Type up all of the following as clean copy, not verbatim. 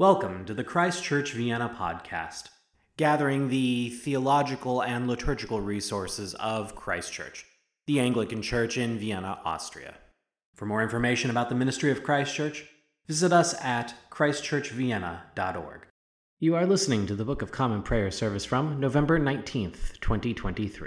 Welcome to the Christ Church Vienna podcast, gathering the theological and liturgical resources of Christ Church, the Anglican Church in Vienna, Austria. For more information about the ministry of Christ Church, visit us at christchurchvienna.org. You are listening to the Book of Common Prayer service from November 19th, 2023.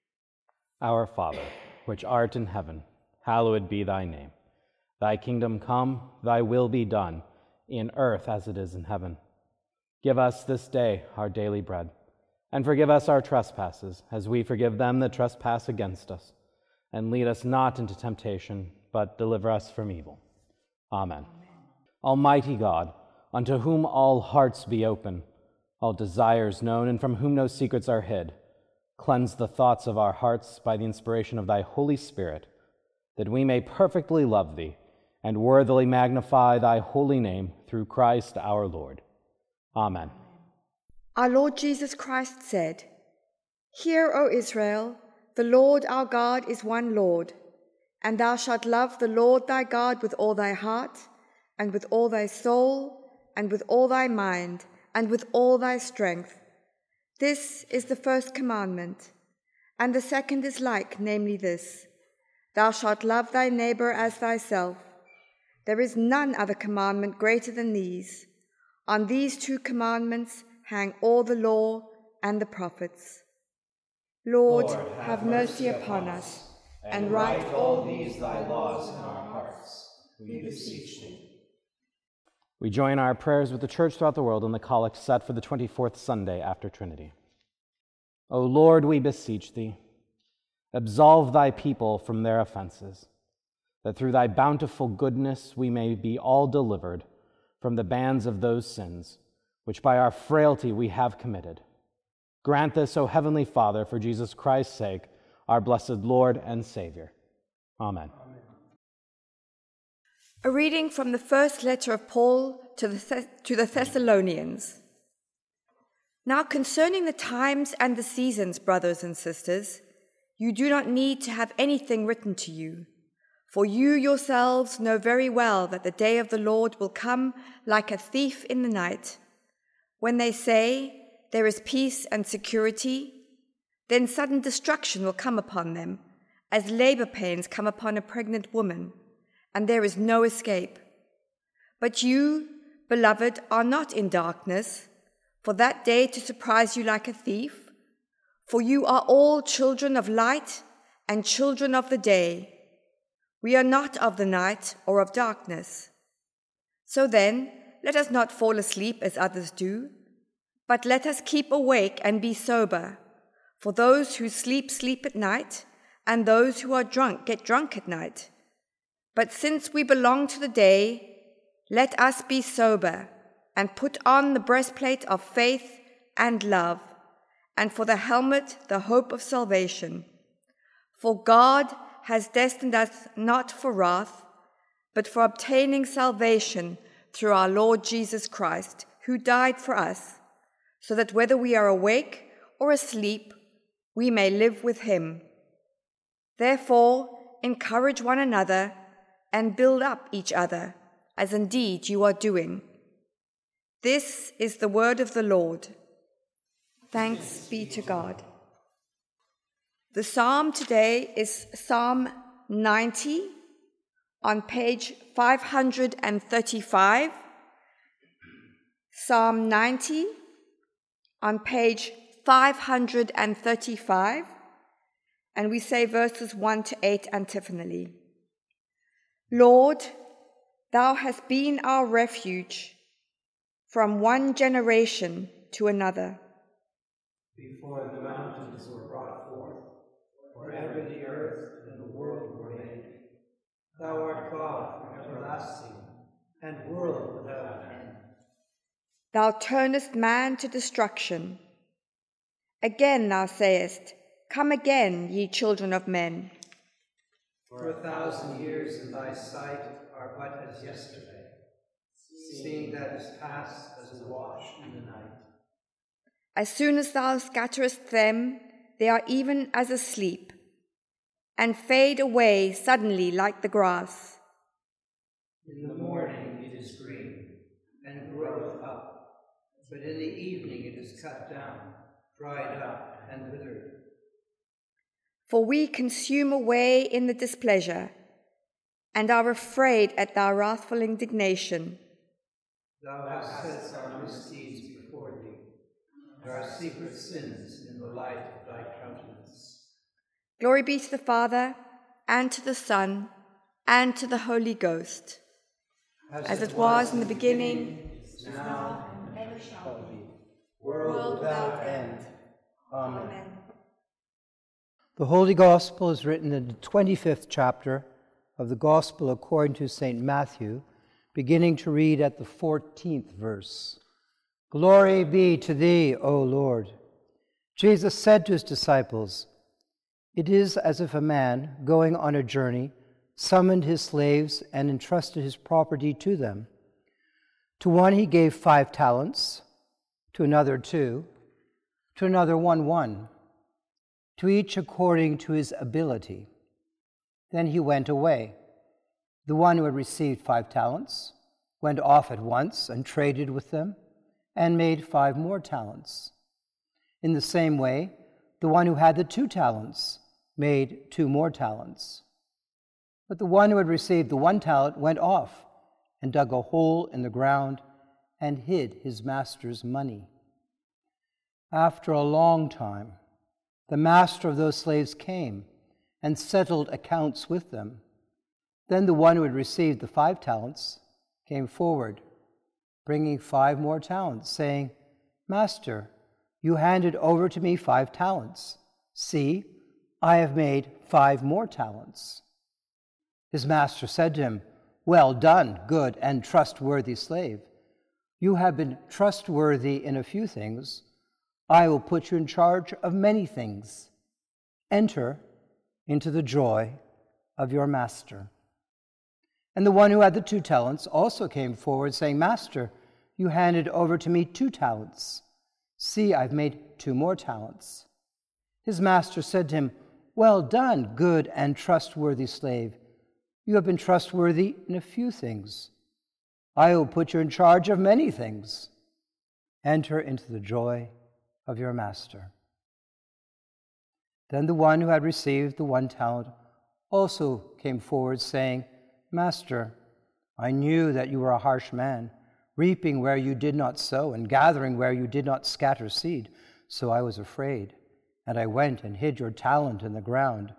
Our Father, which art in heaven, hallowed be thy name. Thy kingdom come, thy will be done, in earth as it is in heaven. Give us this day our daily bread, and forgive us our trespasses, as we forgive them that trespass against us. And lead us not into temptation, but deliver us from evil. Amen. Almighty God, unto whom all hearts be open, all desires known, and from whom no secrets are hid, cleanse the thoughts of our hearts by the inspiration of thy Holy Spirit, that we may perfectly love thee, and worthily magnify thy holy name through Christ our Lord. Amen. Our Lord Jesus Christ said, "Hear, O Israel, the Lord our God is one Lord, and thou shalt love the Lord thy God with all thy heart, and with all thy soul, and with all thy mind, and with all thy strength. This is the first commandment. And the second is like, namely this, thou shalt love thy neighbor as thyself. There is none other commandment greater than these. On these two commandments hang all the law and the prophets. Lord, have mercy upon us, and write all these thy laws in our hearts, we beseech thee." We join our prayers with the Church throughout the world in the collect set for the 24th Sunday after Trinity. O Lord, we beseech thee, absolve thy people from their offenses, that through thy bountiful goodness we may be all delivered from the bands of those sins which by our frailty we have committed. Grant this, O Heavenly Father, for Jesus Christ's sake, our blessed Lord and Savior. Amen. A reading from the first letter of Paul to the Thessalonians. Now concerning the times and the seasons, brothers and sisters, you do not need to have anything written to you, for you yourselves know very well that the day of the Lord will come like a thief in the night. When they say, there is peace and security, then sudden destruction will come upon them, as labor pains come upon a pregnant woman, and there is no escape. But you, beloved, are not in darkness, for that day to surprise you like a thief, for you are all children of light and children of the day. We are not of the night or of darkness. So then, let us not fall asleep as others do, but let us keep awake and be sober. For those who sleep, sleep at night, and those who are drunk get drunk at night. But since we belong to the day, let us be sober, and put on the breastplate of faith and love, and for the helmet the hope of salvation. For God has destined us not for wrath, but for obtaining salvation through our Lord Jesus Christ, who died for us, so that whether we are awake or asleep, we may live with him. Therefore, encourage one another and build up each other, as indeed you are doing. This is the word of the Lord. Thanks be to God. The psalm today is Psalm 90 on page 535. Psalm 90 on page 535. And we say verses 1 to 8 antiphonally. Lord, thou hast been our refuge from one generation to another. Before the mountains were brought forth, or ever the earth and the world were made, thou art God from everlasting, and world without end. Thou turnest man to destruction. Again thou sayest, Come again, ye children of men. For 1,000 years in thy sight are but as yesterday, seeing that is past as a wash in the night. As soon as thou scatterest them, they are even as asleep, and fade away suddenly like the grass. In the morning it is green, and groweth but in the evening it is cut down, dried up, and withered. For we consume away in the displeasure, and are afraid at thy wrathful indignation. Thou hast set our misdeeds before thee, and our secret sins in the light of thy countenance. Glory be to the Father, and to the Son, and to the Holy Ghost, as it was in the beginning, now, and ever shall be, world without end. Amen. The Holy Gospel is written in the 25th chapter of the Gospel according to St. Matthew, beginning to read at the 14th verse. Glory be to thee, O Lord. Jesus said to his disciples, "It is as if a man, going on a journey, summoned his slaves and entrusted his property to them. To one he gave 5 talents, to another 2, to another 1, to each according to his ability. Then he went away. The one who had received 5 talents went off at once and traded with them and made 5 more talents. In the same way, the one who had the 2 talents made 2 more talents. But the one who had received the 1 talent went off and dug a hole in the ground and hid his master's money. After a long time, the master of those slaves came and settled accounts with them. Then the one who had received the 5 talents came forward, bringing 5 more talents, saying, 'Master, you handed over to me 5 talents. See, I have made 5 more talents.' His master said to him, 'Well done, good and trustworthy slave. You have been trustworthy in a few things. I will put you in charge of many things. Enter into the joy of your master.' And the one who had the 2 talents also came forward, saying, 'Master, you handed over to me 2 talents. See, I've made 2 more talents.' His master said to him, 'Well done, good and trustworthy slave. You have been trustworthy in a few things. I will put you in charge of many things. Enter into the joy of your master.' Then the one who had received the 1 talent also came forward, saying, 'Master, I knew that you were a harsh man, reaping where you did not sow and gathering where you did not scatter seed. So I was afraid, and I went and hid your talent in the ground.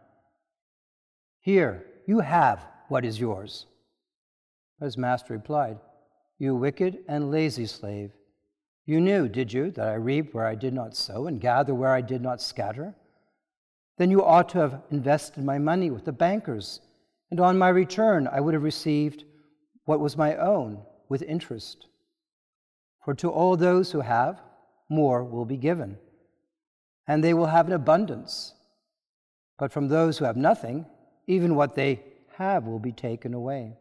Here, you have what is yours.' His master replied, 'You wicked and lazy slave. You knew, did you, that I reap where I did not sow and gather where I did not scatter? Then you ought to have invested my money with the bankers, and on my return I would have received what was my own with interest. For to all those who have, more will be given, and they will have an abundance. But from those who have nothing, even what they have will be taken away.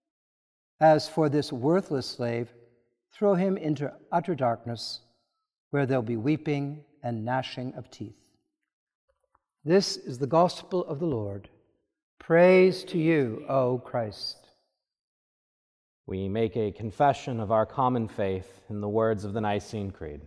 As for this worthless slave, throw him into utter darkness, where there'll be weeping and gnashing of teeth.' This is the gospel of the Lord. Praise to you, O Christ." We make a confession of our common faith in the words of the Nicene Creed.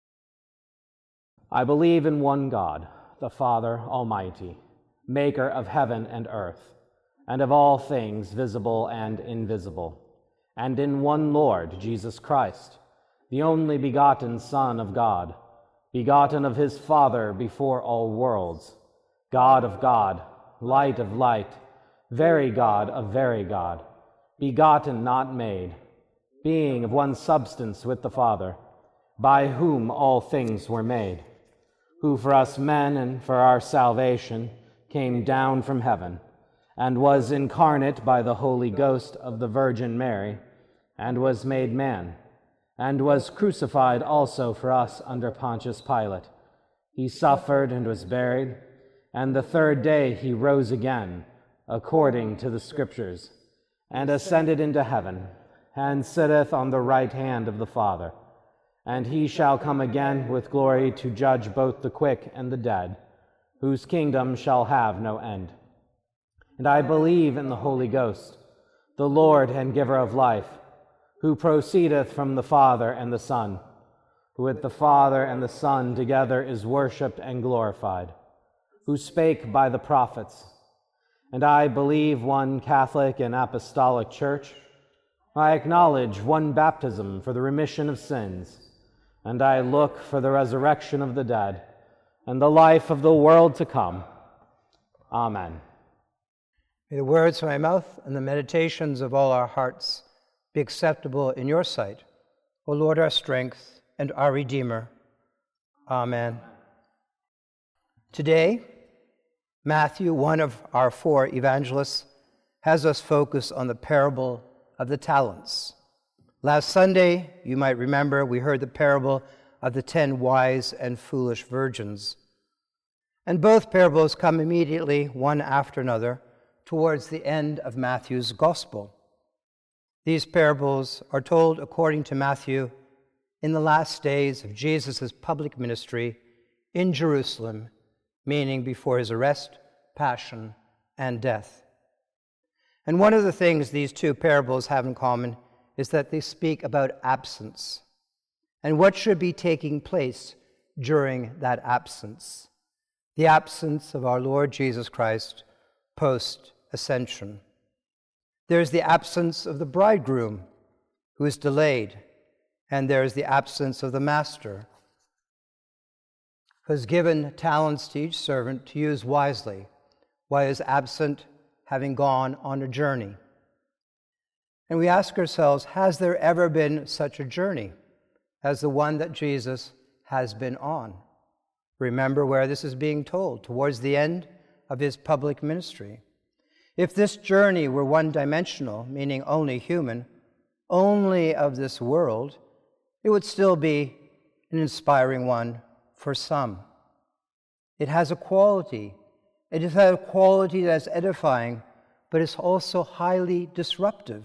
I believe in one God, the Father Almighty, maker of heaven and earth, and of all things visible and invisible, and in one Lord, Jesus Christ, the only begotten Son of God, begotten of his Father before all worlds, God of God, light of light, very God of very God, begotten, not made, being of one substance with the Father, by whom all things were made, who for us men and for our salvation came down from heaven, and was incarnate by the Holy Ghost of the Virgin Mary, and was made man, and was crucified also for us under Pontius Pilate. He suffered and was buried, and the 3rd day he rose again, according to the Scriptures, and ascended into heaven, and sitteth on the right hand of the Father. And he shall come again with glory to judge both the quick and the dead, whose kingdom shall have no end. And I believe in the Holy Ghost, the Lord and giver of life, who proceedeth from the Father and the Son, who with the Father and the Son together is worshipped and glorified, who spake by the prophets. And I believe one Catholic and Apostolic Church. I acknowledge one baptism for the remission of sins, and I look for the resurrection of the dead and the life of the world to come. Amen. May the words of my mouth and the meditations of all our hearts be acceptable in your sight, O Lord, our strength and our Redeemer. Amen. Today, Matthew, one of our four evangelists, has us focus on the parable of the talents. Last Sunday, you might remember, we heard the parable of the 10 wise and foolish virgins. And both parables come immediately, one after another, towards the end of Matthew's gospel. These parables are told, according to Matthew, in the last days of Jesus' public ministry in Jerusalem, meaning before his arrest, passion, and death. And one of the things these two parables have in common is that they speak about absence and what should be taking place during that absence, the absence of our Lord Jesus Christ post-ascension. There's the absence of the bridegroom who is delayed, and there's the absence of the master who has given talents to each servant to use wisely, while he is absent, having gone on a journey. And we ask ourselves, has there ever been such a journey as the one that Jesus has been on? Remember where this is being told, towards the end of his public ministry. If this journey were one-dimensional, meaning only human, only of this world, it would still be an inspiring one for some. It has a quality. It has a quality that's edifying, but it's also highly disruptive.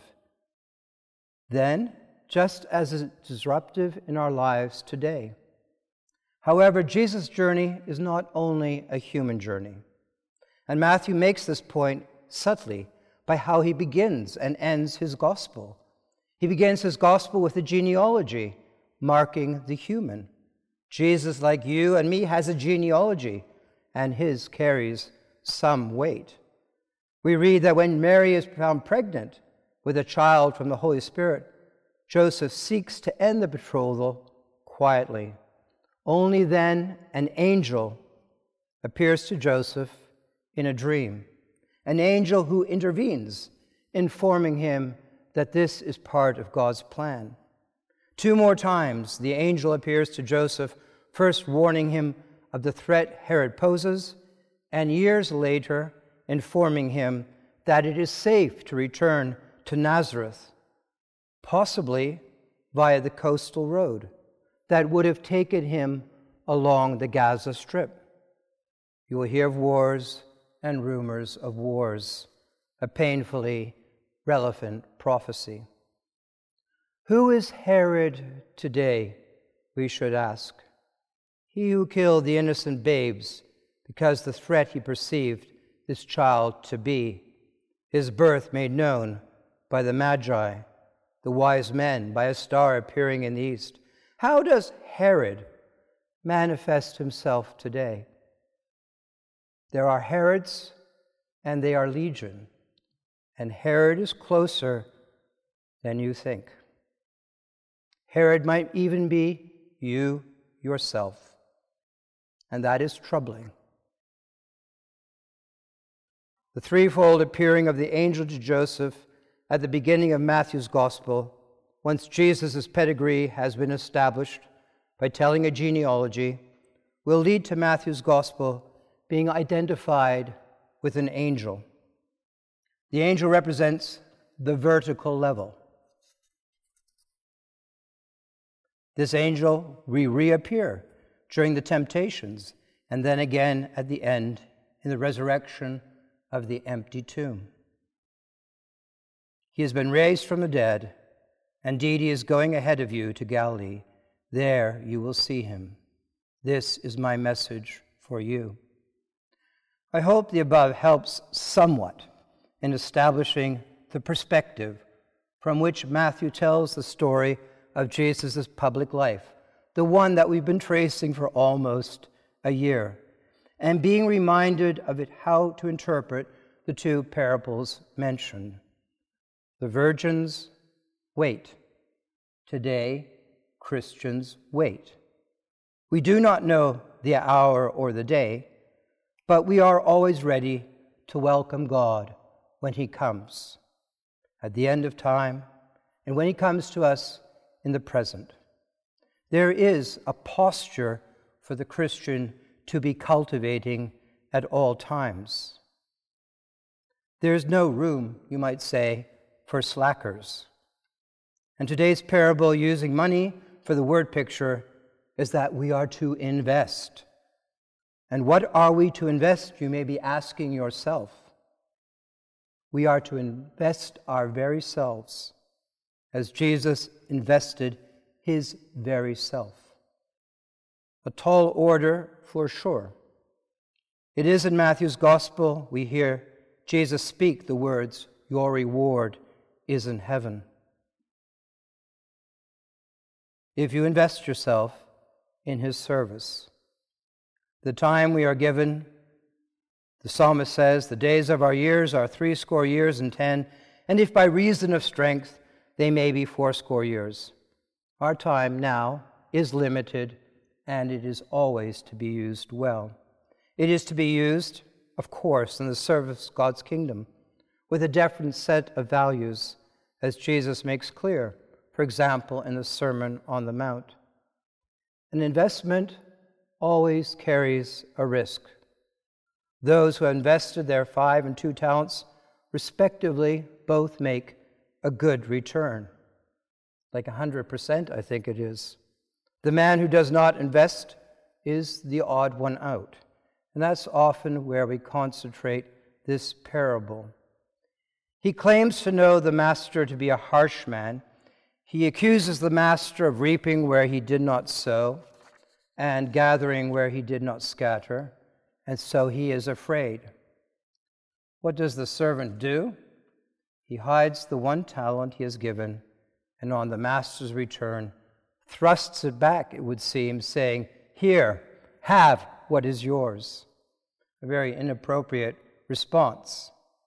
Then, just as it's disruptive in our lives today. However, Jesus' journey is not only a human journey. And Matthew makes this point subtly by how he begins and ends his gospel. He begins his gospel with a genealogy marking the human. Jesus, like you and me, has a genealogy, and his carries some weight. We read that when Mary is found pregnant with a child from the Holy Spirit, Joseph seeks to end the betrothal quietly. Only then an angel appears to Joseph in a dream, an angel who intervenes, informing him that this is part of God's plan. 2 more times, the angel appears to Joseph, first warning him of the threat Herod poses, and years later informing him that it is safe to return to Nazareth, possibly via the coastal road that would have taken him along the Gaza Strip. You will hear of wars and rumors of wars, a painfully relevant prophecy. Who is Herod today, we should ask? He who killed the innocent babes because the threat he perceived this child to be, his birth made known by the Magi, the wise men, by a star appearing in the east. How does Herod manifest himself today? There are Herods, and they are legion, and Herod is closer than you think. Herod might even be you yourself, and that is troubling. The threefold appearing of the angel to Joseph at the beginning of Matthew's gospel, once Jesus' pedigree has been established by telling a genealogy, will lead to Matthew's gospel being identified with an angel. The angel represents the vertical level. This angel will reappear during the temptations, and then again at the end in the resurrection of the empty tomb. He has been raised from the dead. Indeed, he is going ahead of you to Galilee. There you will see him. This is my message for you. I hope the above helps somewhat in establishing the perspective from which Matthew tells the story of Jesus' public life, the one that we've been tracing for almost a year, and being reminded of it, how to interpret the two parables mentioned. The virgins wait. Today, Christians wait. We do not know the hour or the day, but we are always ready to welcome God when He comes, at the end of time, and when He comes to us in the present. There is a posture for the Christian to be cultivating at all times. There is no room, you might say, for slackers. And today's parable, using money for the word picture, is that we are to invest. And what are we to invest, you may be asking yourself. We are to invest our very selves, as Jesus invested His very self. A tall order for sure. It is in Matthew's Gospel we hear Jesus speak the words, "Your reward is in heaven." If you invest yourself in His service, the time we are given, the psalmist says, the days of our years are 80 years and 10, and if by reason of strength they may be 80 years. Our time now is limited, and it is always to be used well. It is to be used, of course, in the service of God's kingdom, with a different set of values, as Jesus makes clear, for example, in the Sermon on the Mount. An investment always carries a risk. Those who have invested their 5 and 2 talents, respectively, both make a good return. Like 100%, I think it is. The man who does not invest is the odd one out. And that's often where we concentrate this parable. He claims to know the master to be a harsh man. He accuses the master of reaping where he did not sow and gathering where he did not scatter, and so he is afraid. What does the servant do? He hides the 1 talent he has given, and on the master's return, thrusts it back, it would seem, saying, "Here, have what is yours." A very inappropriate response.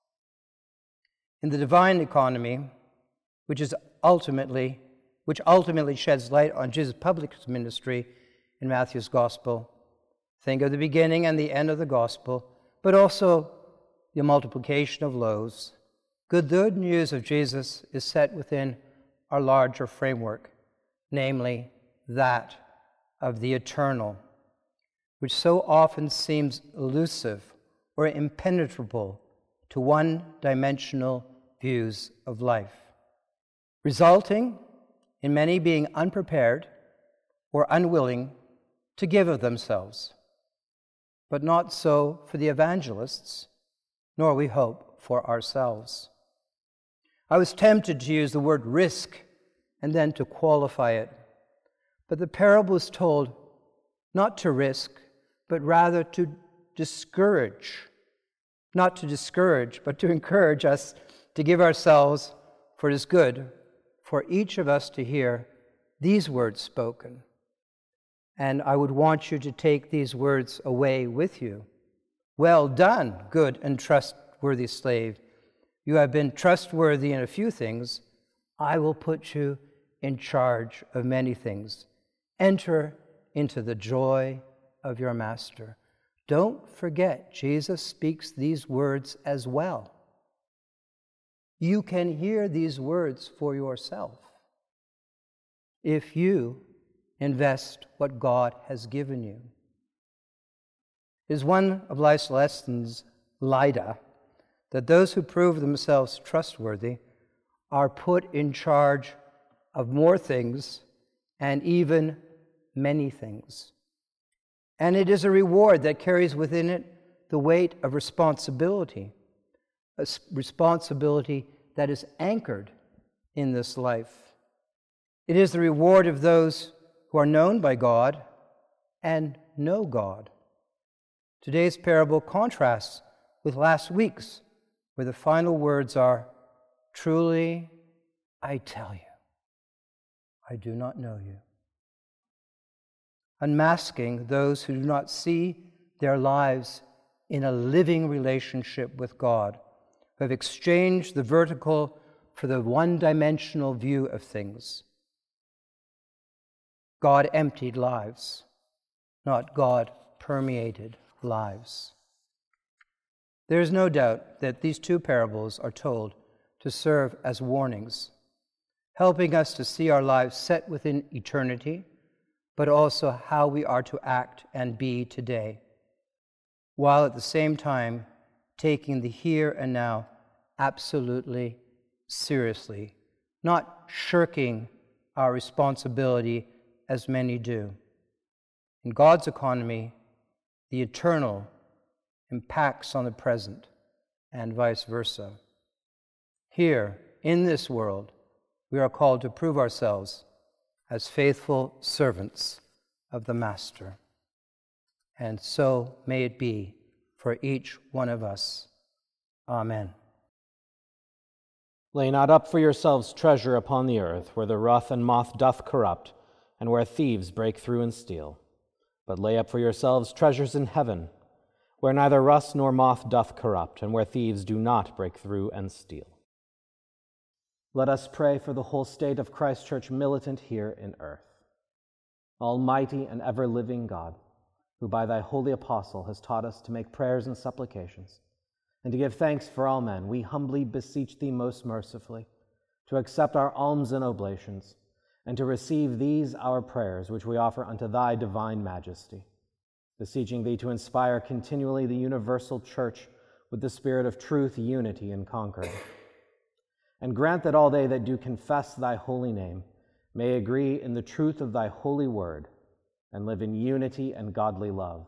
In the divine economy, which ultimately sheds light on Jesus' public ministry in Matthew's Gospel, think of the beginning and the end of the Gospel, but also the multiplication of loaves. Good news of Jesus is set within our larger framework, namely that of the eternal, which so often seems elusive or impenetrable to one-dimensional views of life, resulting in many being unprepared or unwilling to give of themselves. But not so for the evangelists, nor, we hope, for ourselves. I was tempted to use the word risk and then to qualify it. But the parable is told not to risk, but rather to discourage. Not to discourage, but to encourage us to give ourselves, for it is good for each of us to hear these words spoken. And I would want you to take these words away with you. Well done, good and trustworthy slave. You have been trustworthy in a few things. I will put you in charge of many things. Enter into the joy of your master. Don't forget, Jesus speaks these words as well. You can hear these words for yourself if you invest what God has given you. It is one of life's lessons, Lida, that those who prove themselves trustworthy are put in charge of more things and even many things. And it is a reward that carries within it the weight of responsibility, a responsibility that is anchored in this life. It is the reward of those who are known by God and know God. Today's parable contrasts with last week's, where the final words are, "Truly, I tell you, I do not know you." unmasking those who do not see their lives in a living relationship with God, who have exchanged the vertical for the one-dimensional view of things. God-emptied lives, not God-permeated lives. There is no doubt that these two parables are told to serve as warnings, helping us to see our lives set within eternity, but also how we are to act and be today, while at the same time taking the here and now absolutely seriously, not shirking our responsibility as many do. In God's economy, the eternal impacts on the present and vice versa. Here, in this world, we are called to prove ourselves as faithful servants of the Master. And so may it be for each one of us. Amen. Lay not up for yourselves treasure upon the earth, where the rust and moth doth corrupt, and where thieves break through and steal. But lay up for yourselves treasures in heaven, where neither rust nor moth doth corrupt, and where thieves do not break through and steal. Let us pray for the whole state of Christ Church militant here in earth. Almighty and ever-living God, who by thy holy apostle has taught us to make prayers and supplications, and to give thanks for all men, we humbly beseech thee most mercifully to accept our alms and oblations, and to receive these our prayers, which we offer unto thy divine majesty, beseeching thee to inspire continually the universal church with the spirit of truth, unity, and concord. And grant that all they that do confess thy holy name may agree in the truth of thy holy word, and live in unity and godly love.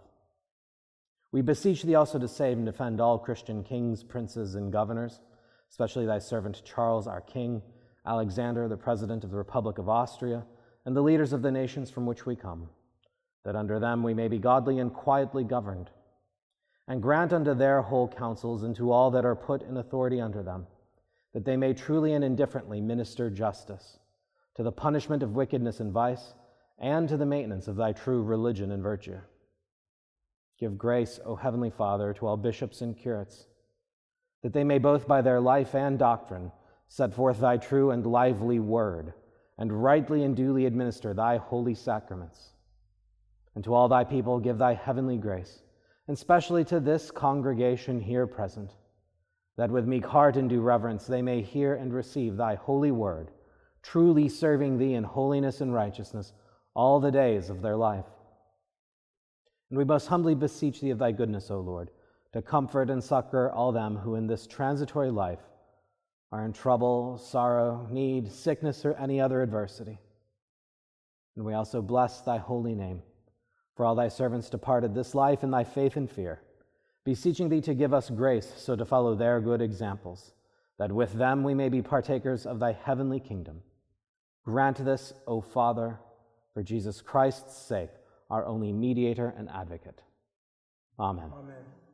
We beseech thee also to save and defend all Christian kings, princes, and governors, especially thy servant Charles, our king, Alexander, the president of the Republic of Austria, and the leaders of the nations from which we come, that under them we may be godly and quietly governed. And grant unto their whole councils and to all that are put in authority under them, that they may truly and indifferently minister justice, to the punishment of wickedness and vice, and to the maintenance of thy true religion and virtue. Give grace, O Heavenly Father, to all bishops and curates, that they may both by their life and doctrine set forth thy true and lively word, and rightly and duly administer thy holy sacraments. And to all thy people give thy heavenly grace, and specially to this congregation here present, that with meek heart and due reverence they may hear and receive thy holy word, truly serving thee in holiness and righteousness all the days of their life. And we most humbly beseech thee of thy goodness, O Lord, to comfort and succor all them who in this transitory life are in trouble, sorrow, need, sickness, or any other adversity. And we also bless thy holy name for all thy servants departed this life in thy faith and fear, beseeching thee to give us grace so to follow their good examples, that with them we may be partakers of thy heavenly kingdom. Grant this, O Father, for Jesus Christ's sake, our only mediator and advocate. Amen. Amen.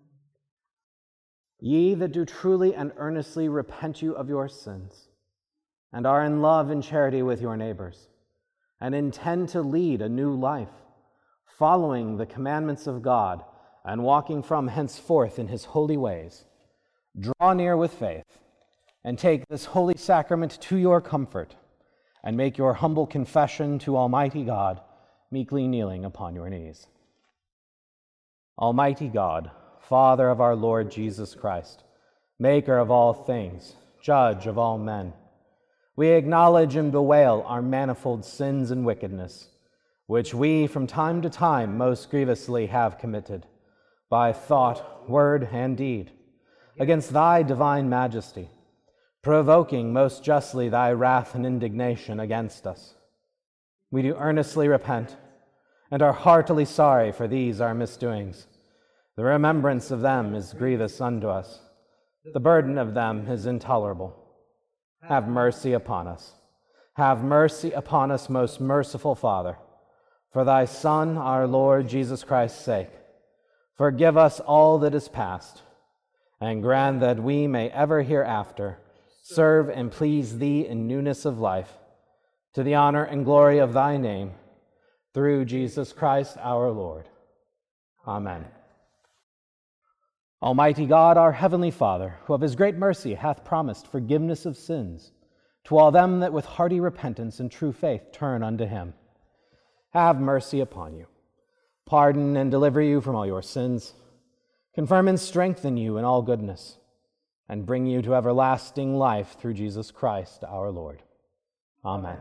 Ye that do truly and earnestly repent you of your sins, and are in love and charity with your neighbors, and intend to lead a new life, following the commandments of God, and walking from henceforth in his holy ways, draw near with faith, and take this holy sacrament to your comfort, and make your humble confession to Almighty God, meekly kneeling upon your knees. Almighty God, Father of our Lord Jesus Christ, maker of all things, judge of all men, we acknowledge and bewail our manifold sins and wickedness, which we from time to time most grievously have committed, by thought, word, and deed, against thy divine majesty, provoking most justly thy wrath and indignation against us. We do earnestly repent, and are heartily sorry for these our misdoings. The remembrance of them is grievous unto us. The burden of them is intolerable. Have mercy upon us. Have mercy upon us, most merciful Father. For thy Son, our Lord Jesus Christ's sake, forgive us all that is past, and grant that we may ever hereafter serve and please thee in newness of life, to the honor and glory of thy name, through Jesus Christ our Lord. Amen. Almighty God, our heavenly Father, who of his great mercy hath promised forgiveness of sins to all them that with hearty repentance and true faith turn unto him, have mercy upon you, pardon and deliver you from all your sins, confirm and strengthen you in all goodness, and bring you to everlasting life through Jesus Christ our Lord. Amen.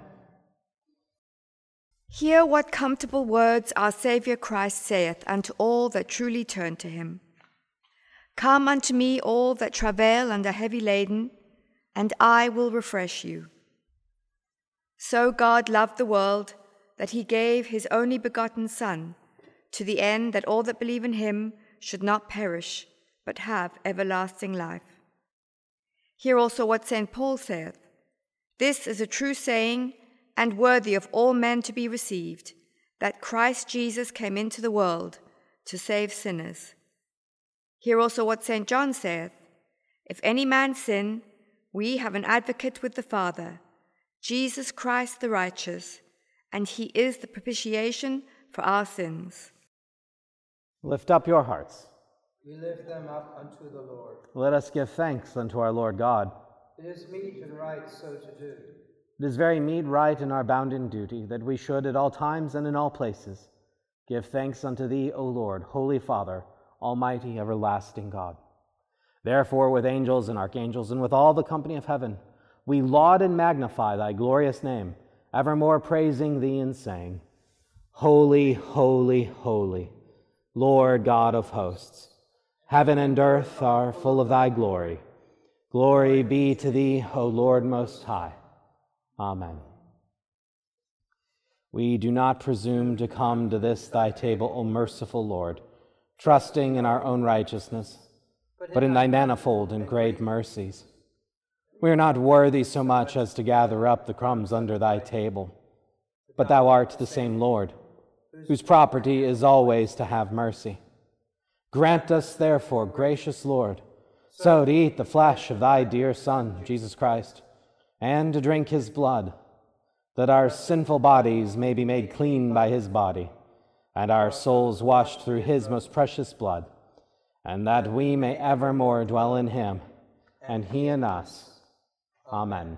Hear what comfortable words our Saviour Christ saith unto all that truly turn to him. Come unto me, all that travail and are heavy laden, and I will refresh you. So God loved the world, that he gave his only begotten Son, to the end that all that believe in him should not perish, but have everlasting life. Hear also what St. Paul saith, This is a true saying, and worthy of all men to be received, that Christ Jesus came into the world to save sinners. Hear also what St. John saith, If any man sin, we have an advocate with the Father, Jesus Christ the righteous, and he is the propitiation for our sins. Lift up your hearts. We lift them up unto the Lord. Let us give thanks unto our Lord God. It is meet and right so to do. It is very meet, right, and our bounden duty, that we should at all times and in all places give thanks unto thee, O Lord, Holy Father, Almighty, everlasting God. Therefore, with angels and archangels, and with all the company of heaven, we laud and magnify thy glorious name, evermore praising thee and saying, Holy, holy, holy, Lord God of hosts, heaven and earth are full of thy glory. Glory be to thee, O Lord Most High. Amen. We do not presume to come to this thy table, O merciful Lord, trusting in our own righteousness, but in thy manifold and great mercies. We are not worthy so much as to gather up the crumbs under thy table, but thou art the same Lord, whose property is always to have mercy. Grant us, therefore, gracious Lord, so to eat the flesh of thy dear Son, Jesus Christ, and to drink his blood, that our sinful bodies may be made clean by his body, and our souls washed through his most precious blood, and that we may evermore dwell in him, and he in us. Amen.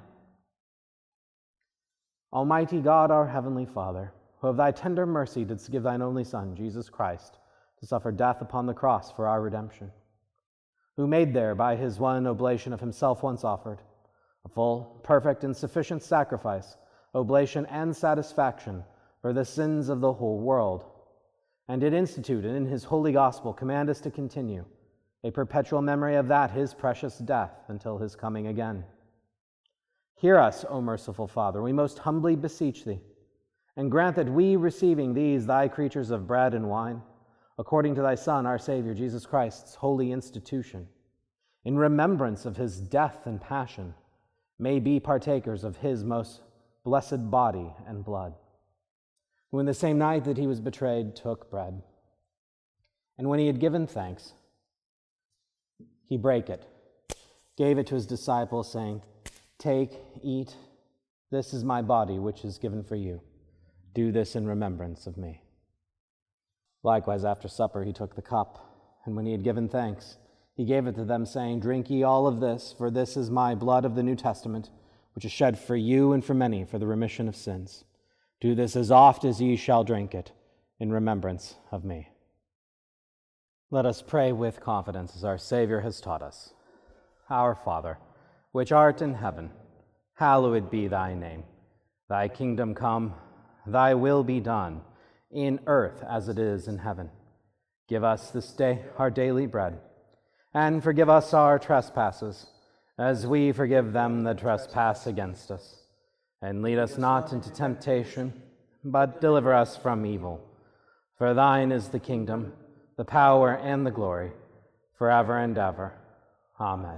Almighty God, our heavenly Father, who of thy tender mercy didst give thine only Son, Jesus Christ, to suffer death upon the cross for our redemption, who made there by his one oblation of himself once offered, a full, perfect, and sufficient sacrifice, oblation, and satisfaction for the sins of the whole world, and did institute and in his holy gospel command us to continue a perpetual memory of that his precious death until his coming again. Hear us, O merciful Father, we most humbly beseech thee, and grant that we, receiving these thy creatures of bread and wine, according to thy Son, our Savior, Jesus Christ's holy institution, in remembrance of his death and passion, may be partakers of his most blessed body and blood, who in the same night that he was betrayed took bread, and when he had given thanks, he brake it, gave it to his disciples, saying, Take, eat, this is my body which is given for you. Do this in remembrance of me. Likewise, after supper, he took the cup, and when he had given thanks, he gave it to them, saying, Drink ye all of this, for this is my blood of the New Testament, which is shed for you and for many for the remission of sins. Do this as oft as ye shall drink it, in remembrance of me. Let us pray with confidence as our Savior has taught us. Our Father, which art in heaven, hallowed be thy name. Thy kingdom come, thy will be done, in earth as it is in heaven. Give us this day our daily bread, and forgive us our trespasses, as we forgive them that trespass against us. And lead us not into temptation, but deliver us from evil. For thine is the kingdom, the power, and the glory, forever and ever. Amen.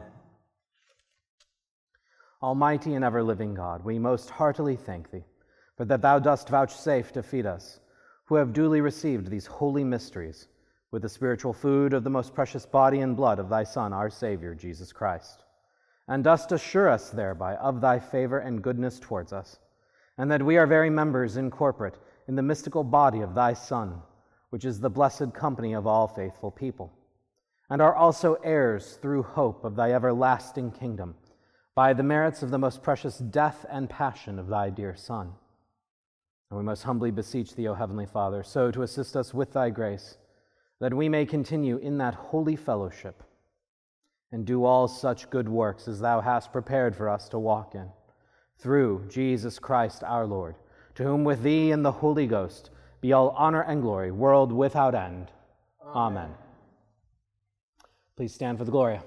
Almighty and ever-living God, we most heartily thank thee for that thou dost vouchsafe to feed us, who have duly received these holy mysteries, with the spiritual food of the most precious body and blood of thy Son, our Savior, Jesus Christ, and dost assure us thereby of thy favor and goodness towards us, and that we are very members incorporate in the mystical body of thy Son, which is the blessed company of all faithful people, and are also heirs through hope of thy everlasting kingdom, by the merits of the most precious death and passion of thy dear Son. And we most humbly beseech thee, O Heavenly Father, so to assist us with thy grace, that we may continue in that holy fellowship and do all such good works as thou hast prepared for us to walk in, through Jesus Christ our Lord, to whom with thee and the Holy Ghost be all honor and glory, world without end. Amen. Please stand for the Gloria.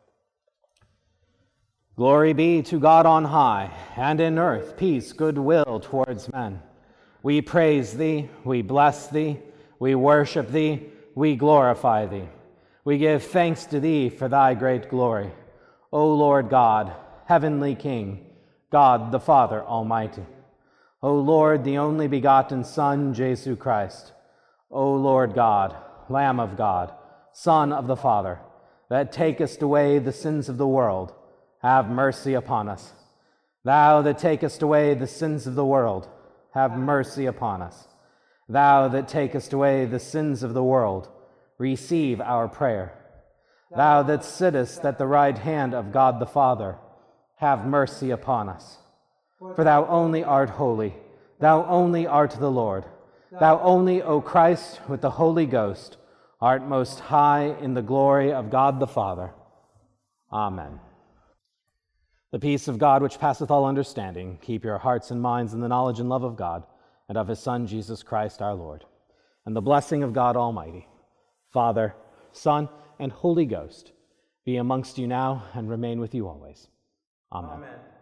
Glory be to God on high, and in earth peace, goodwill towards men. We praise thee, we bless thee, we worship thee, we glorify thee. We give thanks to thee for thy great glory, O Lord God, heavenly King, God the Father Almighty. O Lord, the only begotten Son, Jesus Christ. O Lord God, Lamb of God, Son of the Father, that takest away the sins of the world, have mercy upon us. Thou that takest away the sins of the world, have mercy upon us. Thou that takest away the sins of the world, receive our prayer. Thou that sittest at the right hand of God the Father, have mercy upon us. For thou only art holy, thou only art the Lord, thou only, O Christ, with the Holy Ghost, art most high in the glory of God the Father. Amen. The peace of God, which passeth all understanding, keep your hearts and minds in the knowledge and love of God, and of his Son, Jesus Christ our Lord. And the blessing of God Almighty, Father, Son, and Holy Ghost, be amongst you now and remain with you always. Amen. Amen.